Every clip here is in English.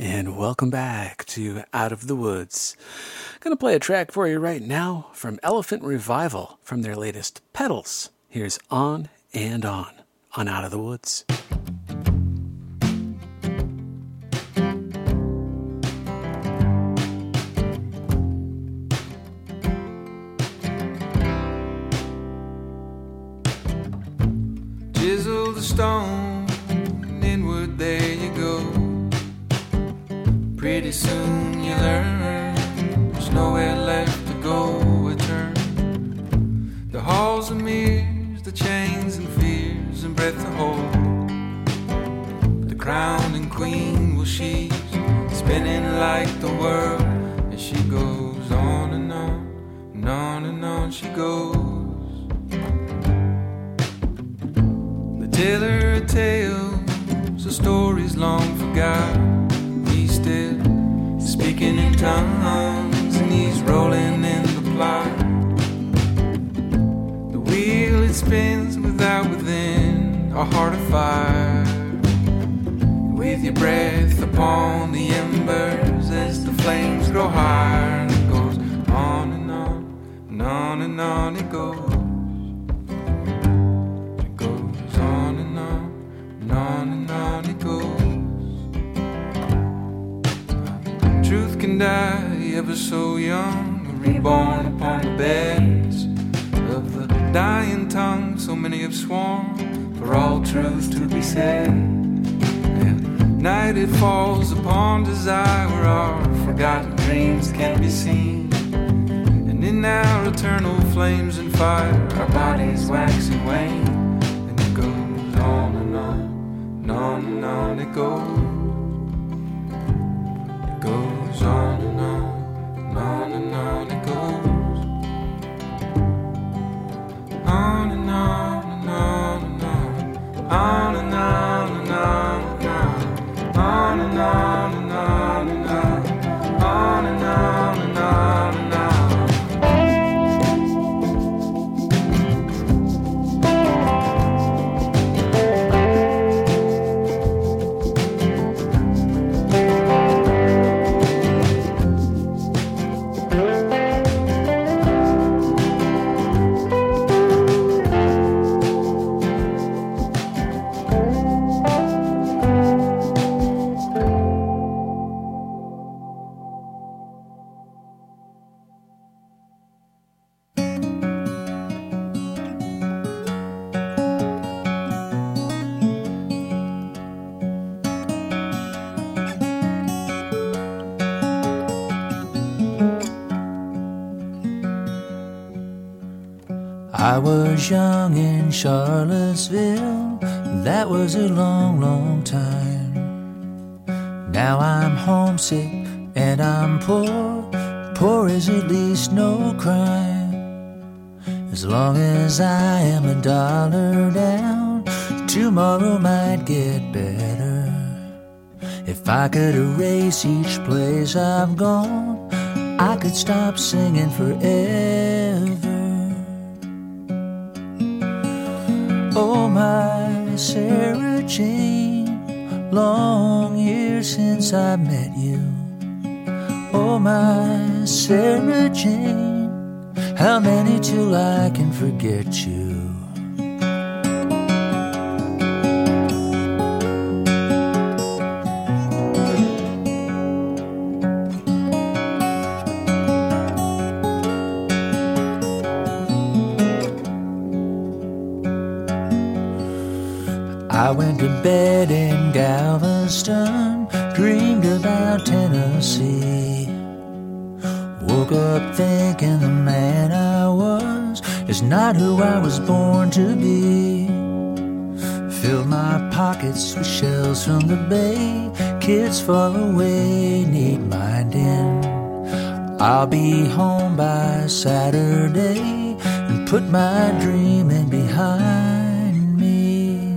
and welcome back to Out of the Woods. Gonna play a track for you right now from Elephant Revival from their latest Petals. Here's On and On Out of the Woods. Chisel the stone, inward there you go. Pretty soon you learn there's nowhere left to go or turn. The halls and mirrors, the chains and fears and breath to hold. The crown and queen, well she's spinning like the world as she goes on and on and on and on she goes. Tell her a tale, so stories long forgot. He's still speaking in tongues and he's rolling in the plot. The wheel it spins without within, a heart of fire. With your breath upon the embers as the flames grow higher. And it goes on and on and on and on it goes. On and on it goes. Truth can die ever so young, reborn upon the beds of the dying tongue. So many have sworn for all truth to be said. At night it falls upon desire where our forgotten dreams can be seen. And in our eternal flames and fire our bodies wax and wane. And it goes on and on. On and on it goes. It goes on and on and on and on it goes. On and on and on and on. On and on and on and on. On and on and on and on. On and on and on and on. I was young in Charlottesville, that was a long, long time. Now I'm homesick and I'm poor, poor is at least no crime. As long as I am $1 down, tomorrow might get better. If I could erase each place I've gone, I could stop singing forever. Oh my Sarah Jane, long years since I met you. Oh my Sarah Jane, how many till I can forget you? I went to bed in Galveston, dreamed about Tennessee. Woke up thinking the man I was is not who I was born to be. Filled my pockets with shells from the bay, kids far away need minding. I'll be home by Saturday and put my dreaming behind me.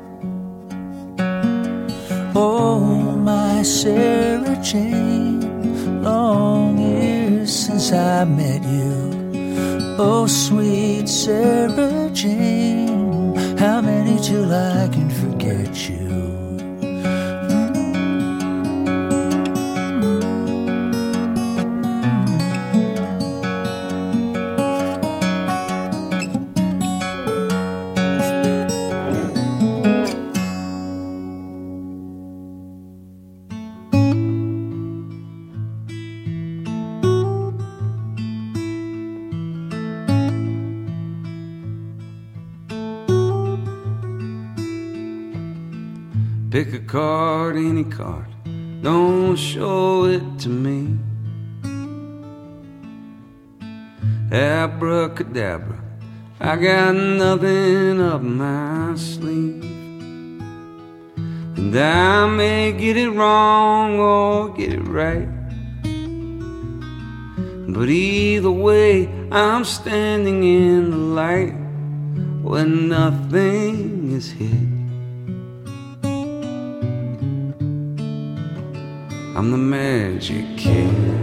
Oh, my Sarah Jane, long years since I met you. Oh, sweet Sarah Jane, how many till I can forget you? Pick a card, any card, don't show it to me. Abracadabra, I got nothing up my sleeve. And I may get it wrong or get it right, but either way, I'm standing in the light where nothing is hid. I'm the magic kid.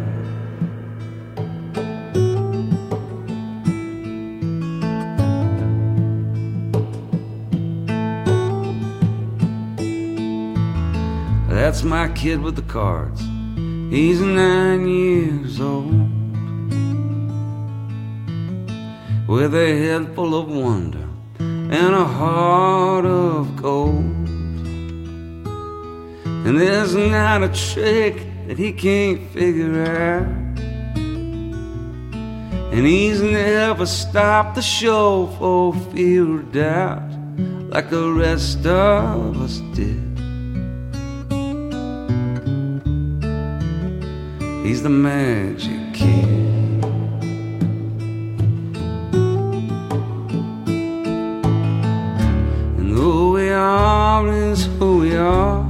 That's my kid with the cards. He's 9 years old, with a head full of wonder and a heart of gold. And there's not a trick that he can't figure out, and he's never stopped the show for fear of doubt, like the rest of us did. He's the magic kid. And who we are is who we are.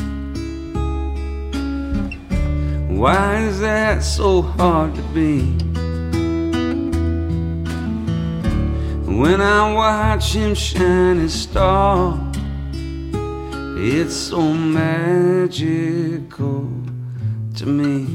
Why is that so hard to be? When I watch him shine his star, it's so magical to me.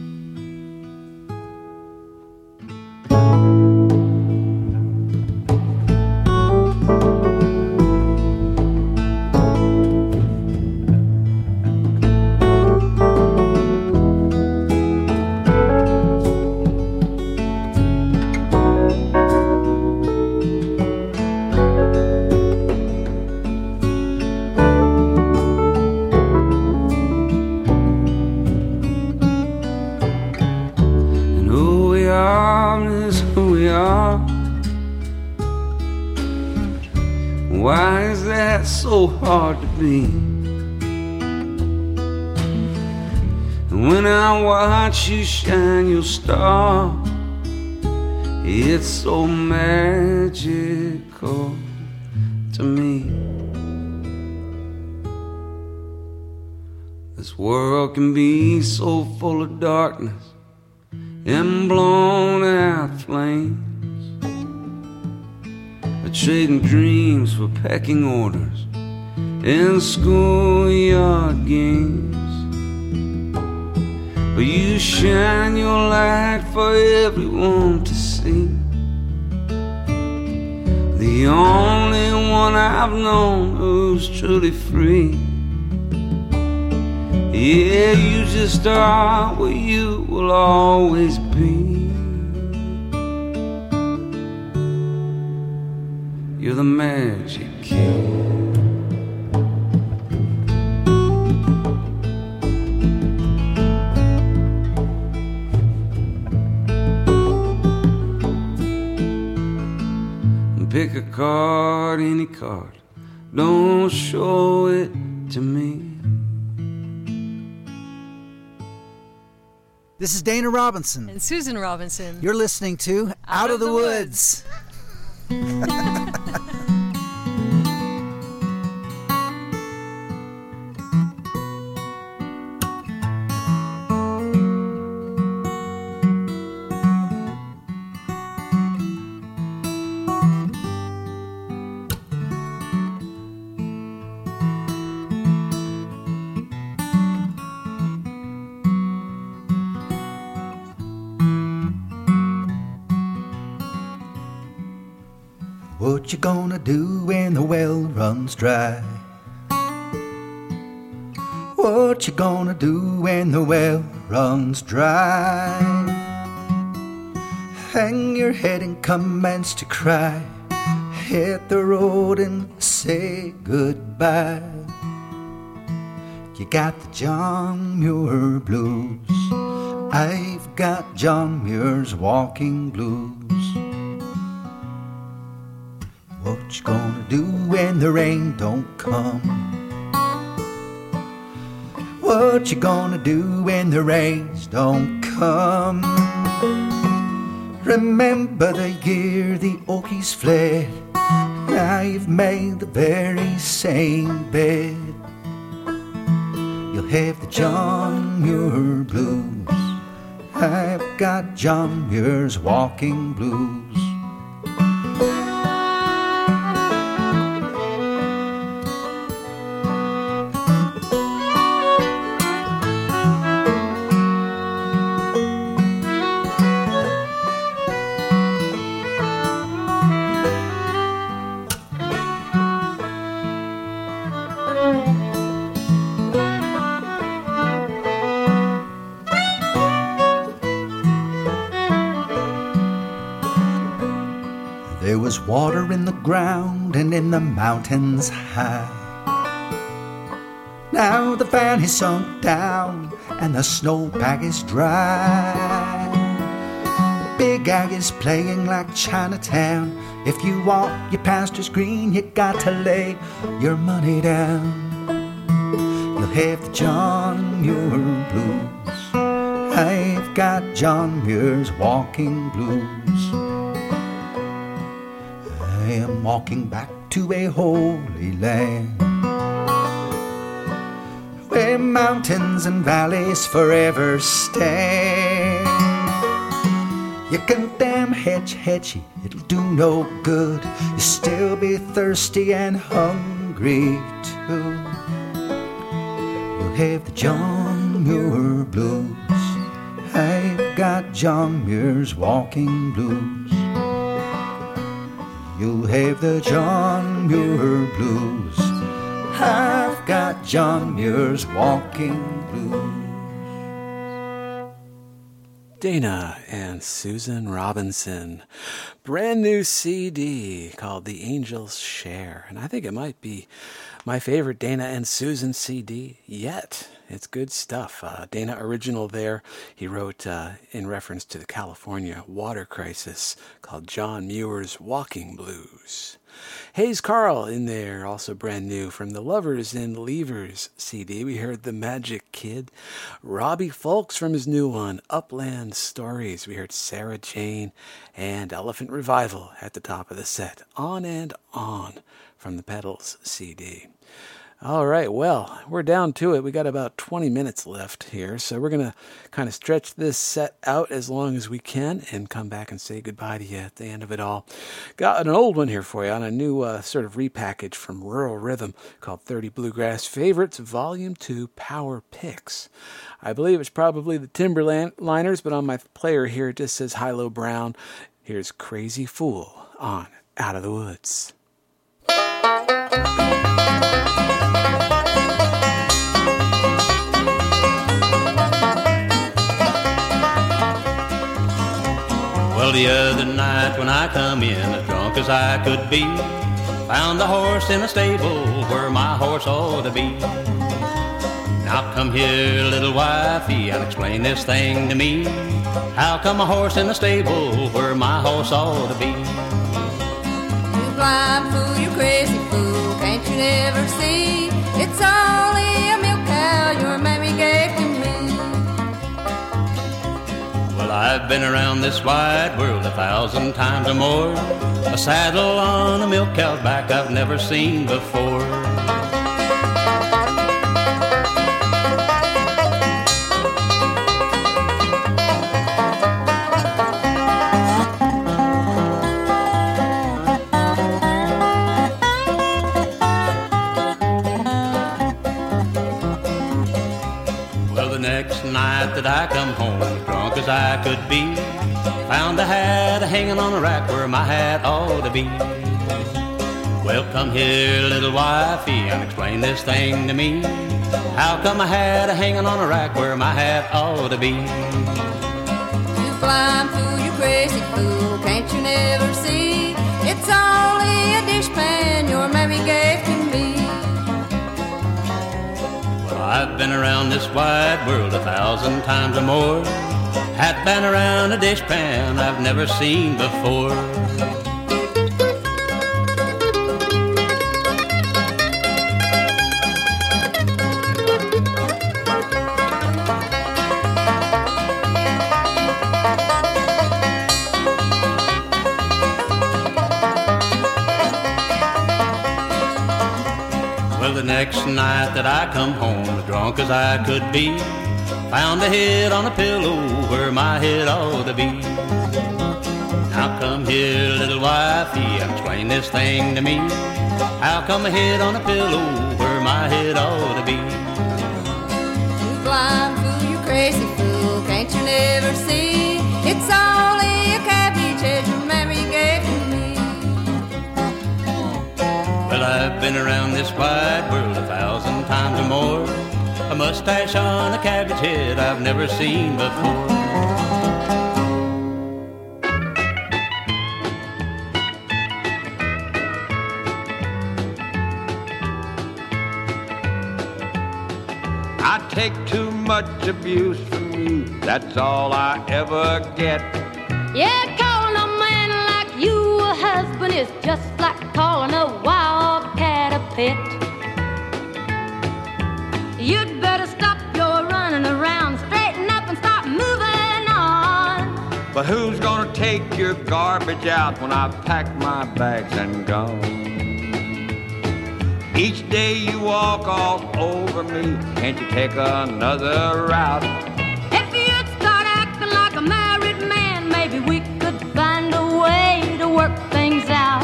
Why is that so hard to be? When I watch you shine your star, it's so magical to me. This world can be so full of darkness and blown out flames, trading dreams for pecking orders and schoolyard games. But you shine your light for everyone to see. The only one I've known who's truly free. Yeah, you just are what you will always be. You're the magic kid. Pick a card, any card, don't show it to me. This is Dana Robinson. And Susan Robinson. You're listening to Out of the Woods. What you gonna do when the well runs dry? What you gonna do when the well runs dry? Hang your head and commence to cry. Hit the road and say goodbye. You got the John Muir blues. I've got John Muir's walking blues. What you gonna do when the rain don't come? What you gonna do when the rains don't come? Remember the year the Okies fled. Now you've made the very same bed. You'll have the John Muir blues. I've got John Muir's walking blues. There was water in the ground and in the mountains high. Now the van has sunk down and the snowbank is dry. Big Ag is playing like Chinatown. If you want your pastures green, you got to lay your money down. You'll have the John Muir blues. I've got John Muir's walking blues. I am walking back to a holy land where mountains and valleys forever stand. You can damn hedgy, it'll do no good. You'll still be thirsty and hungry too. You'll have the John Muir blues. I've got John Muir's walking blues. You'll have the John Muir blues. I've got John Muir's walking blues. Dana and Susan Robinson. Brand new CD called The Angels Share. And I think it might be my favorite Dana and Susan CD yet. It's good stuff. Dana original there. He wrote in reference to the California water crisis called John Muir's Walking Blues. Hayes Carl in there, also brand new from the Lovers and Leavers CD. We heard The Magic Kid. Robbie Folks from his new one, Upland Stories. We heard Sarah Jane and Elephant Revival at the top of the set. On and On from the Pedals CD. All right, well, we're down to it. We got about 20 minutes left here, so we're going to kind of stretch this set out as long as we can and come back and say goodbye to you at the end of it all. Got an old one here for you on a new sort of repackage from Rural Rhythm called 30 Bluegrass Favorites, Volume 2 Power Picks. I believe it's probably the Timberliners, but on my player here it just says Hilo Brown. Here's Crazy Fool on Out of the Woods. Well, the other night when I come in, as drunk as I could be, found a horse in a stable where my horse ought to be. Now come here, little wifey, and explain this thing to me. How come a horse in a stable where my horse ought to be? You blind fool, you crazy fool, can't you never see? It's only a milk cow your mammy gave to me. Well, I've been around this wide world 1,000 times or more. A saddle on a milk cow's back I've never seen before. Well, the next night that I come home, drunk as I could be, found a hat hanging on a rack where my hat ought to be. Well, come here, little wifey, and explain this thing to me. How come a hat hanging on a rack where my hat ought to be? You blind fool, you crazy fool, can't you never see? It's only a dishpan your mammy gave to me. Well, I've been around this wide world 1,000 times or more. Hat been around a dishpan I've never seen before. next night that I come home, as drunk as I could be, found a head on a pillow where my head ought to be. Now come here, little wifey, and explain this thing to me. How come a head on a pillow where my head ought to be? You blind fool, you crazy fool, can't you never see? It's only a cabbage head your mammy gave to me. Well, I've been around this wide world 1,000 times or more. A mustache on a cabbage head I've never seen before. I take too much abuse from you, that's all I ever get. Yeah, calling a man like you a husband is just like calling a wild cat a pet. You'd better stop your running around, straighten up and start moving on. But who's gonna take your garbage out when I've packed my bags and gone? Each day you walk all over me, can't you take another route? If you'd start acting like a married man, maybe we could find a way to work things out.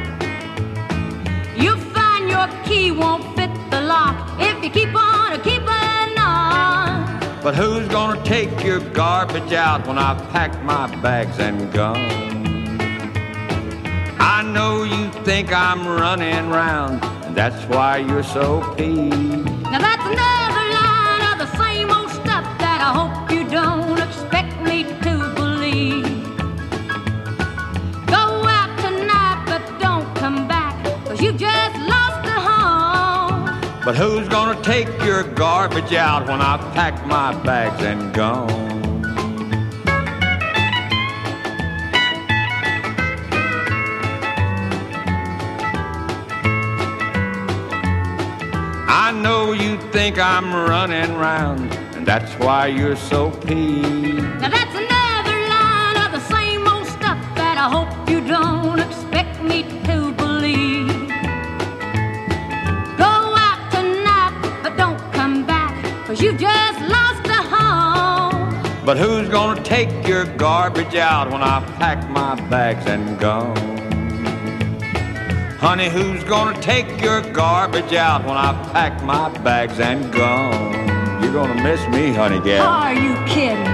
You'll find your key won't fit the lock if you keep on keeping on. But who's gonna take your garbage out when I've packed my bags and gone? I know you think I'm running round, that's why you're so peeved. Now that's another line of the same old stuff that I hope you don't expect me to believe. Go out tonight but don't come back, 'cause you just lost a home. But who's gonna take your garbage out when I've packed my bags and gone? I know you think I'm running round, and that's why you're so peeved. Now that's another line of the same old stuff that I hope you don't expect me to believe. Go out tonight, but don't come back, 'cause you just lost a home. But who's gonna take your garbage out when I've packed my bags and gone? Honey, who's gonna take your garbage out when I've packed my bags and gone? You're gonna miss me, honey gal. Are you kidding?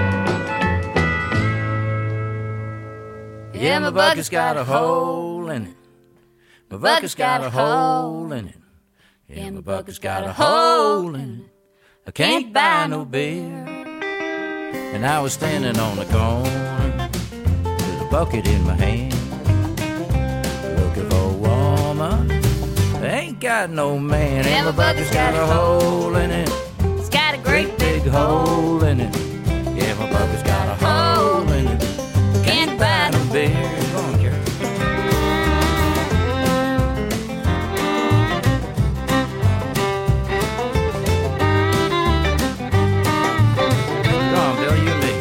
Yeah, my bucket's got a hole in it. My bucket's got a hole in it. Yeah, my bucket's got a hole in it. I can't buy no beer. And I was standing on the corner with a bucket in my hand, looking for a woman. I ain't got no man. And my bucket's got a hole in it. It's got a Great big hole in it. Yeah, my bucket's got a hole in it. Can't buy no beer. Go on, Jerry. Go on, Bill, you and me.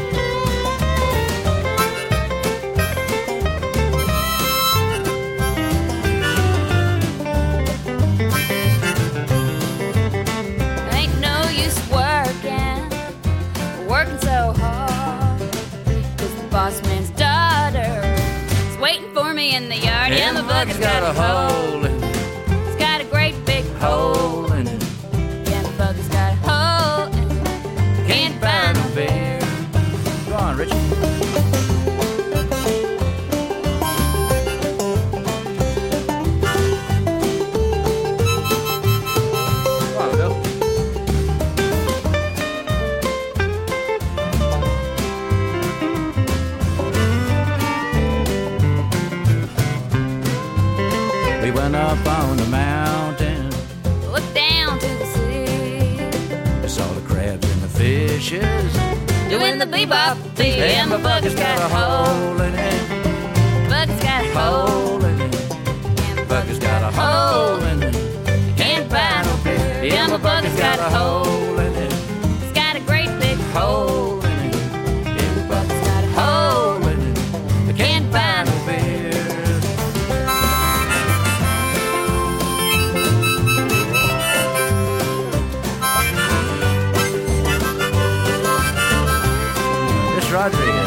Ain't no use working so hard, 'cause the boss man's daughter is waiting for me in the yard. Yeah, my bucket's got a hole in it. It's got a great big Hole in it. Yeah, my bucket's got a hole in it. Can't buy no beer. Go on, Richard. Go on, Bill. We went up on the mountain. Look down to the sea. We saw the crabs and the fishes. Doing the bebop thing. And my bucket's got a hole in it. Bucket's got a Hole in it. Yeah, my Bucket's got a hole in it. Can't buy no beer. Yeah, my bucket's got a hole in it. It's got a great big Hole in it. Yeah, my bucket's got a hole in it. I can't buy no beer. Rodriguez.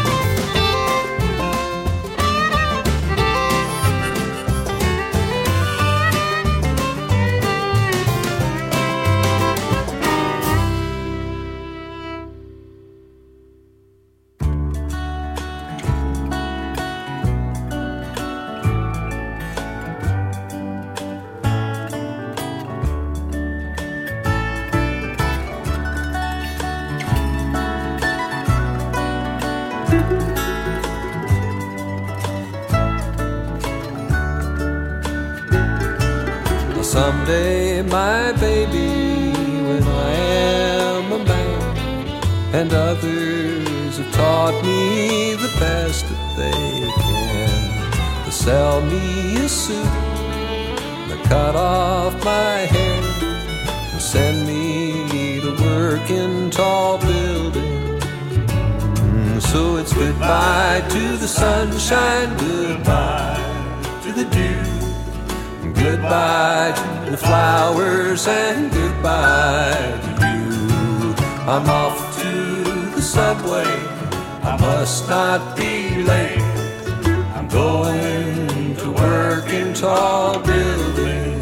Someday, my baby, when I am a man, and others have taught me the best that they can, to sell me a suit, to cut off my hair, to send me to work in tall buildings. So it's goodbye to the sunshine, goodbye to the dew, goodbye to the flowers and goodbye to you. I'm off to the subway, I must not be late. I'm going to work in tall buildings.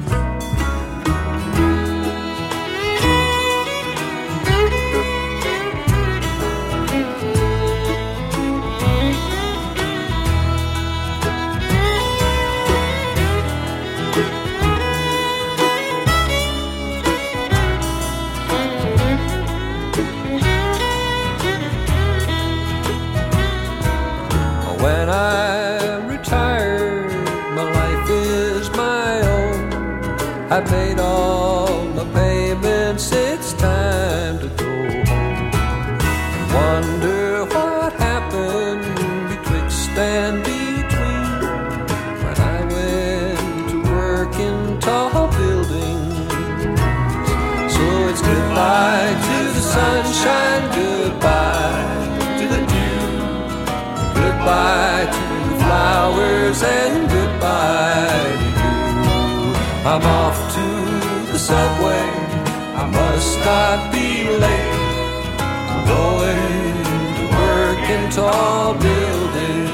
When I'm retired, my life is my own. I've made all my payments, it's time to go home. I wonder what happened betwixt and between when I went to work in tall buildings. So it's goodbye to the sunshine, goodbye to the dew, goodbye to the flowers and goodbye to you. I'm off to the subway, I must not be late. I'm going to work in tall buildings.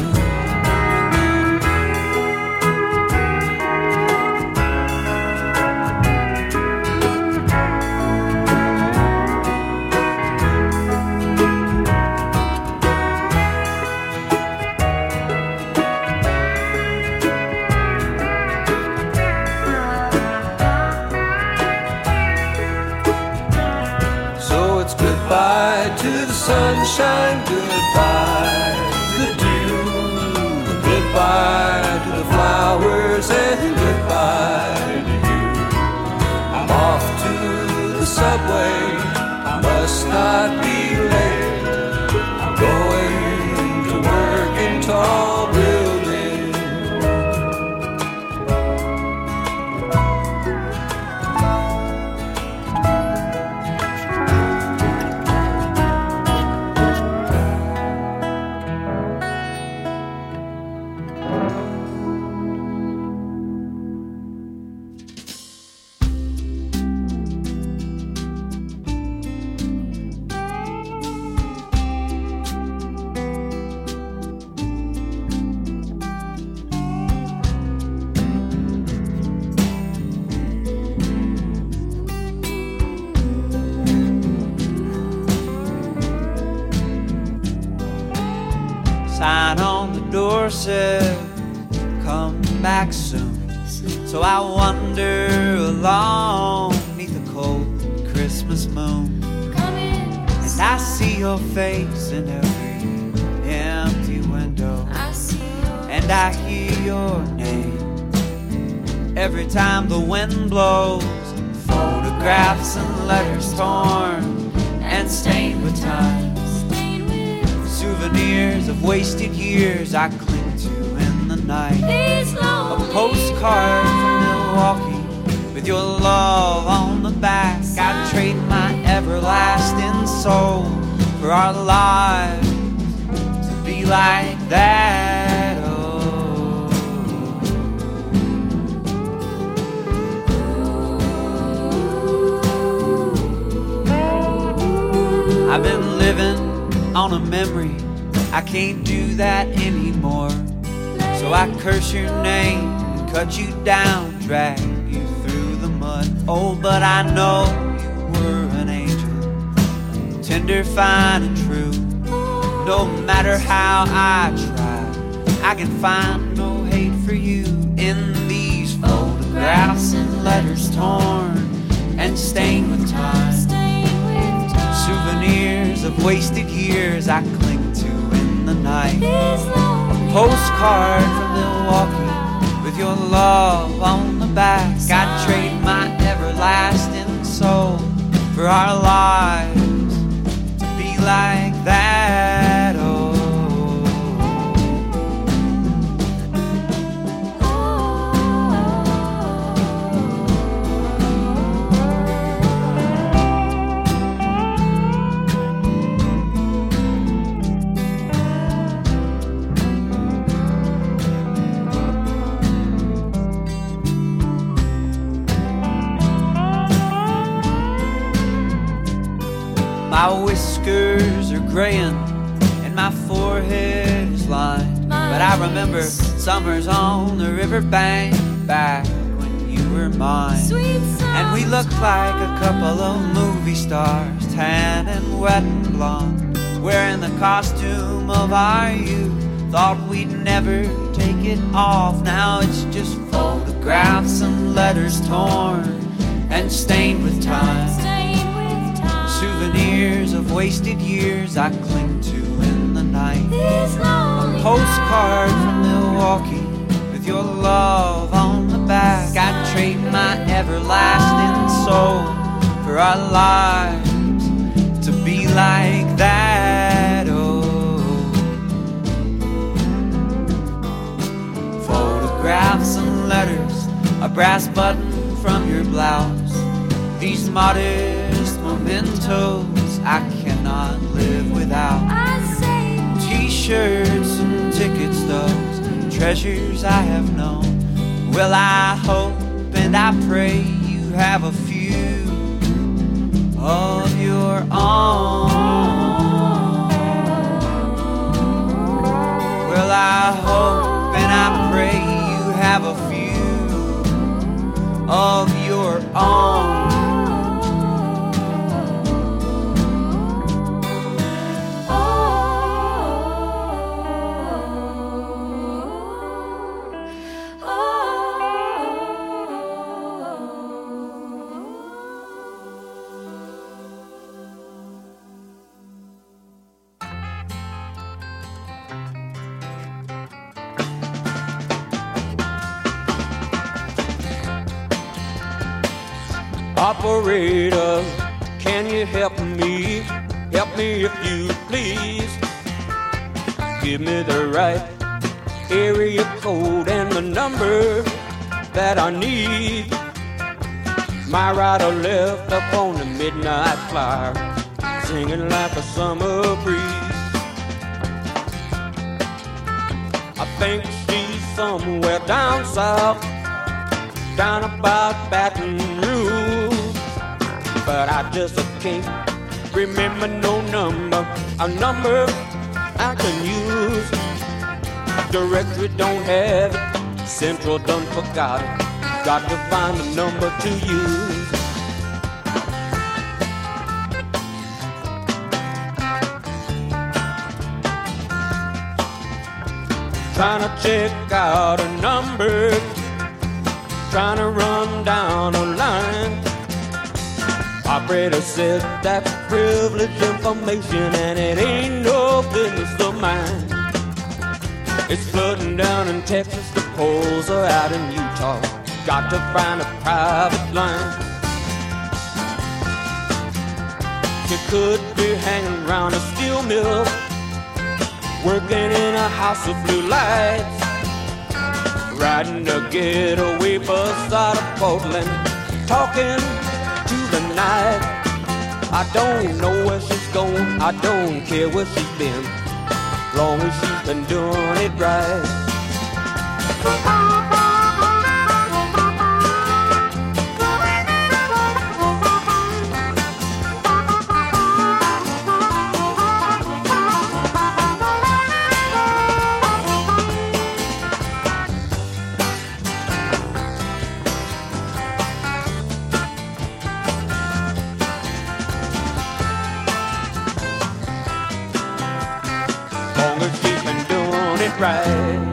Goodbye to the sunshine, goodbye to the dew, goodbye to the flowers and goodbye to you. I'm off to the subway, I must not be late. I'm going to work in tall buildings. Sign on the door said, come back soon. So I wander along beneath the cold Christmas moon. And I see your face in every empty window. And I hear your name every time the wind blows. Photographs and letters torn and stained with time. Souvenirs of wasted years I cling to in the night. A postcard from Milwaukee with your love on the back. I'd trade my everlasting soul for our lives to be like that. Oh, I've been living on a memory. I can't do that anymore. So I curse your name and cut you down, drag you through the mud. Oh, but I know you were an angel, tender, fine, and true. No matter how I try, I can find no hate for you in these photographs and letters torn and stained with time. Souvenirs of wasted years I cling to in the night. A postcard from Milwaukee with your love on the back. I'd trade my everlasting soul for our lives to be like that. Oh, my whiskers are graying and my forehead is lined. But I remember summers on the riverbank back when you were mine. And we looked like a couple of movie stars, tan and wet and blonde, wearing the costume of our youth. Thought we'd never take it off. Now it's just photographs and letters torn and stained with time. Souvenirs of wasted years I cling to in the night. A postcard from Milwaukee with your love on the back. I'd trade my everlasting soul for our lives to be like that. Oh, photographs and letters, a brass button from your blouse. These modest mementos I cannot live without. T-shirts and ticket stubs, treasures I have known. Well, I hope and I pray you have a few of your own. Well, I hope and I pray you have a few of your own. Operator, can you help me? Help me if you please. Give me the right area code and the number that I need. My right or left up on the midnight flyer, singing like a summer breeze. I think she's somewhere down south, down about Baton Rouge, but I just can't remember no number, a number I can use. Directory don't have it, Central done forgot it, got to find a number to use. Trying to check out a number, trying to run down a line. Operator said that's privileged information and it ain't no business of mine. It's flooding down in Texas, the poles are out in Utah. Got to find a private line. She could be hanging around a steel mill, working in a house of blue lights, riding a getaway bus out of Portland, talking to the night. I don't know where she's going, I don't care where she's been, long as she's been doing it right. right.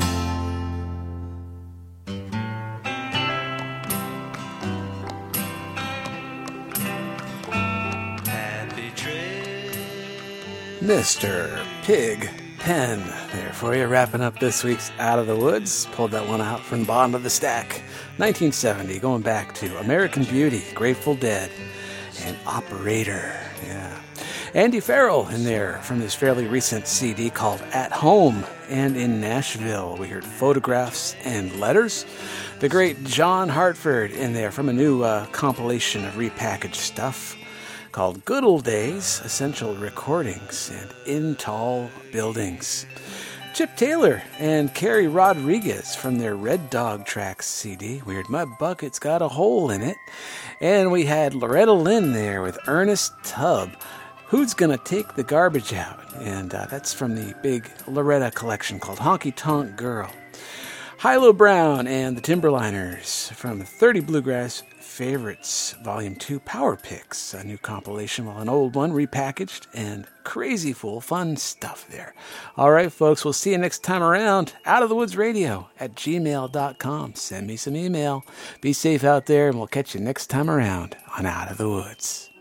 Mr. Pig Pen there for you, wrapping up this week's Out of the Woods. Pulled that one out from the bottom of the stack. 1970, going back to American Beauty, Grateful Dead, and Operator. Yeah. Andy Farrell in there from his fairly recent CD called At Home. And in Nashville, we heard Photographs and Letters. The great John Hartford in there from a new compilation of repackaged stuff called Good Old Days, Essential Recordings, and In Tall Buildings. Chip Taylor and Carrie Rodriguez from their Red Dog Tracks CD. We heard My Bucket's Got a Hole in It. And we had Loretta Lynn there with Ernest Tubb, Who's Gonna Take the Garbage Out? And that's from the big Loretta collection called Honky Tonk Girl. Hilo Brown and the Timberliners from 30 Bluegrass Favorites, Volume 2 Power Picks, a new compilation, while an old one repackaged, and crazy full fun stuff there. All right, folks, we'll see you next time around. outofthewoodsradio@gmail.com. Send me some email. Be safe out there, and we'll catch you next time around on Out of the Woods.